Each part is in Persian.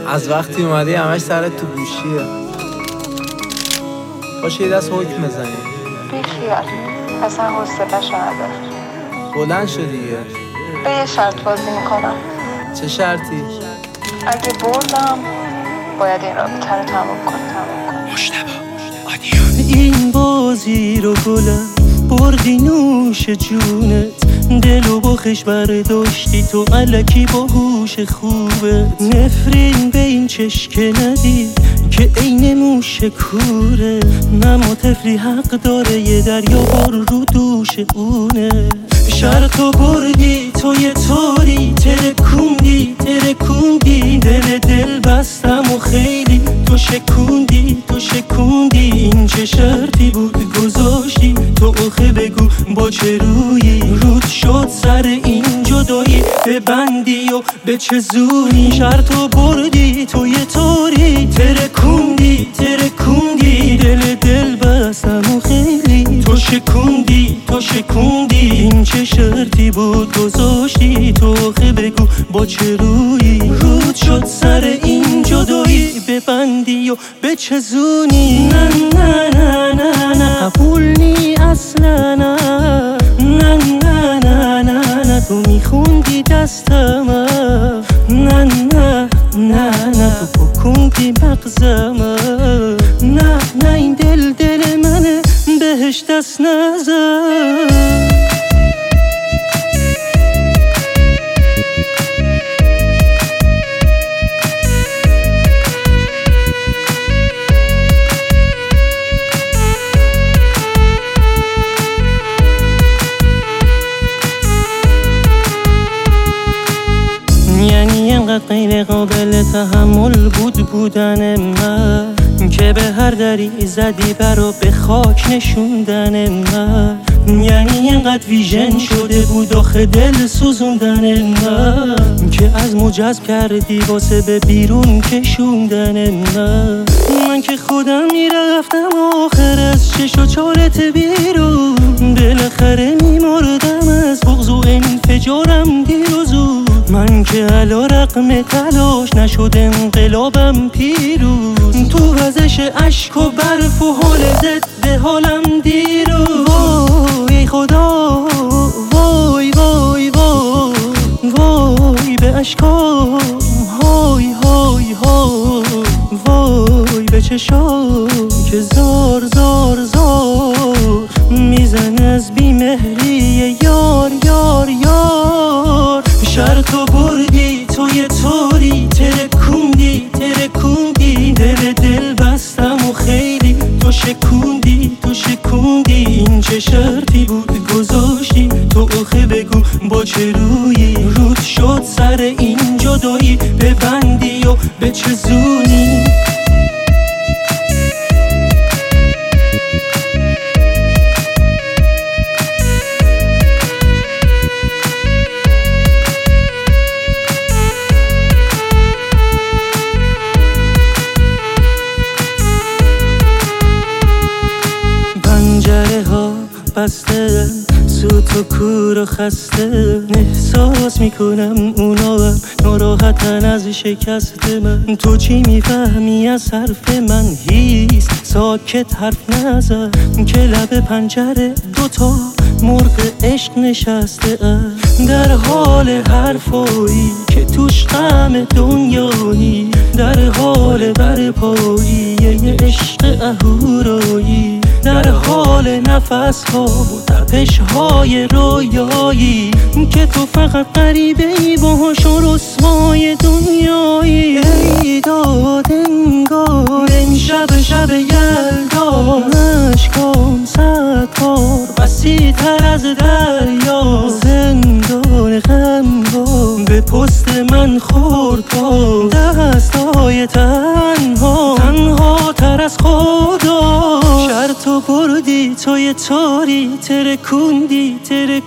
از وقتی اومدی همش سرت تو گوشیه. باشه یه دست حکم بزنیم. بیخیال، اصلا حوصله‌شو ندارم. بلند شو دیگه. به یه شرط بازی میکنم. چه شرطی؟ اگه بردم باید این رابطه رو تموم کنم. مجتبی آدیو. این بازی رو گلم بردی نوش جونت، دلو با خش برداشتی تو الکی با هوش خوبت. نفرین به این چشک ندی که عین موش کوره، نما طفلی حق داره یه دریا بر رو دوش اونه. شرطو بردی تو یه طوری ترکوندی دل بستم و خیلی تو شکوندی این چه شرطی بود گذاشتی تو آخه بگو با چه رویی رود شد سر این جدایی ببندی و به چه زونی. شرطو بردی تو یه طوری ترکوندی دل بستم و خیلی تو شکوندی این چه شرطی بود گذاشتی تو آخه بگو با چه رویی رود شد سر این جدایی ببندی و به چه زونی. نه نه نه نه نه قبول نی اصلا، نه نه نه نه نه تو میخوندی دستم، نه نه نه نه تو پکوندی مغزم، نه نه این دل منه بهش دست نزن. یعنی اینقدر غیر قابل تحمل بودن من که به هر دری زدی برا به خاک نشوندن من. یعنی اینقدر ویژن شده بود آخه دل سوزوندن من که از مجذب کردی واسه به بیرون کشوندن من که خودم میرفتم آخر از چش و چالت بیرون، بالاخره میمردم از بغض و انفجارم دیر و زود. من که علا رقم تلاش نشد انقلابم پیروز، تو وزش عشق و برف و حال ضد حالم دیروز. وای خدا وای وای وای وای به عشقام های های های وای به چشام که زار میزن از بیمهری یار. شرطو بردی تو یه طوری ترکوندی دل بستم و خیلی تو شکوندی این چه شرطی بود گذاشتی تو آخه بگو با چه رویی رود شد سر این جدایی ببندی و به چه زونی. بسته سوت و کور و خسته، احساس میکنم اونا هم ناراحتن از شکست من. تو چی میفهمی از حرف من؟ هیس ساکت حرف نزن که لب پنجره دوتا مرغ عشق نشسته در حال حرفایی که توش غم دنیایی، در حال برپایی یه عشق اهورایی، در حال نفس ها و تپش های رویایی که تو فقط غریبه ای باهاش و رسوای دنیایی. ای داد انگار این شب یلدا، اشکام 100 بار وسیع تر از دریا، زندان غمگار به پست من خورد با دستای تنها تر از خدا. شرطو بردی تو یه طوری ترکوندی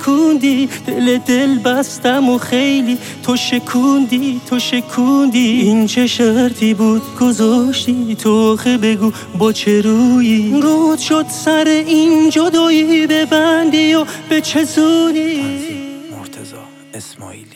دل بستم و خیلی تو شکوندی این چه شرطی بود گذاشتی تو آخه بگو با چه رویی رود شد سر این جدایی ببندی و به چه زونی. مرتضی اسماعیلی.